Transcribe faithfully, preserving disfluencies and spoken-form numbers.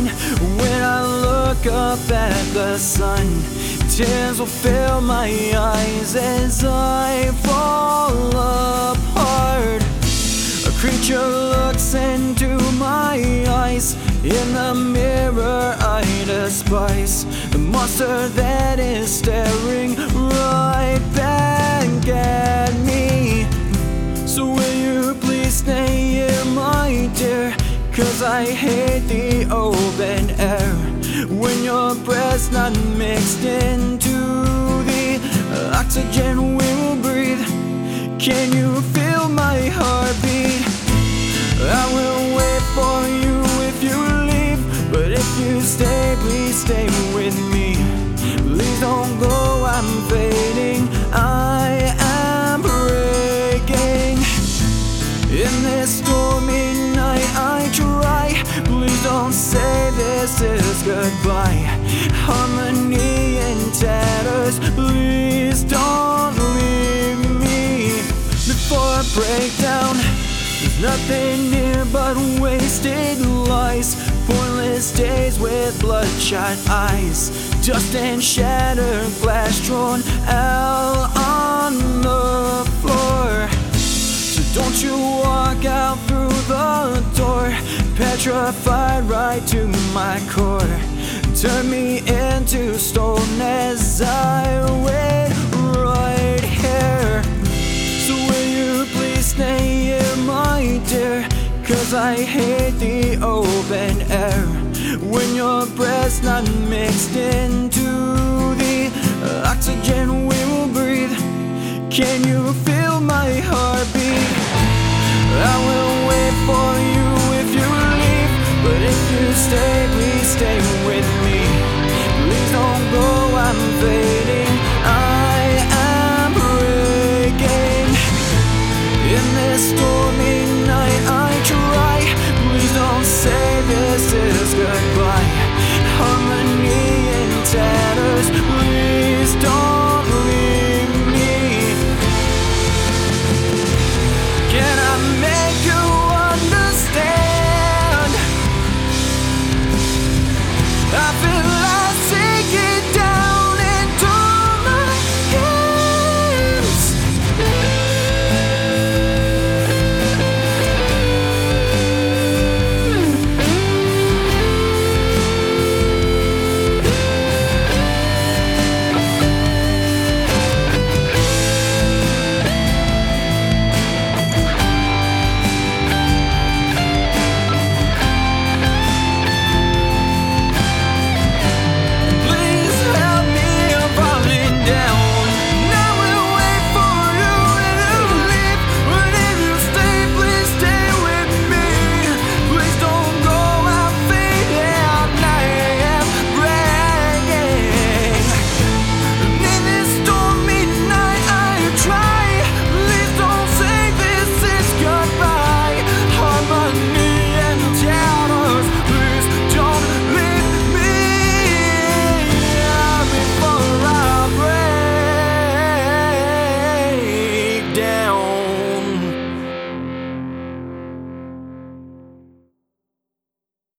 on. When I look up at the sun, tears will fill my eyes as I fall apart. A creature looks into my eyes. In the mirror I despise the monster that is staring right back at me. So will you please stay here, my dear? Cause I hate the open air when your breath's not mixed into the oxygen we will breathe. Can you feel my heartbeat? I will wait for you if you leave, but if you stay, please stay with me. Please don't go, I'm fading, I am breaking. In this stormy night I try, please don't say this is goodbye. Harmony in tatters, please don't leave me. Before I break down, there's nothing near but wasted lies, pointless days with bloodshot eyes, dust and shattered glass drawn out on the floor. So don't you walk out through the door, petrified right to my core. Turn me into stone as I wait right here. So will you please stay here, my dear? Cause I hate the open air when your breath's not mixed into the oxygen we will breathe. Can you feel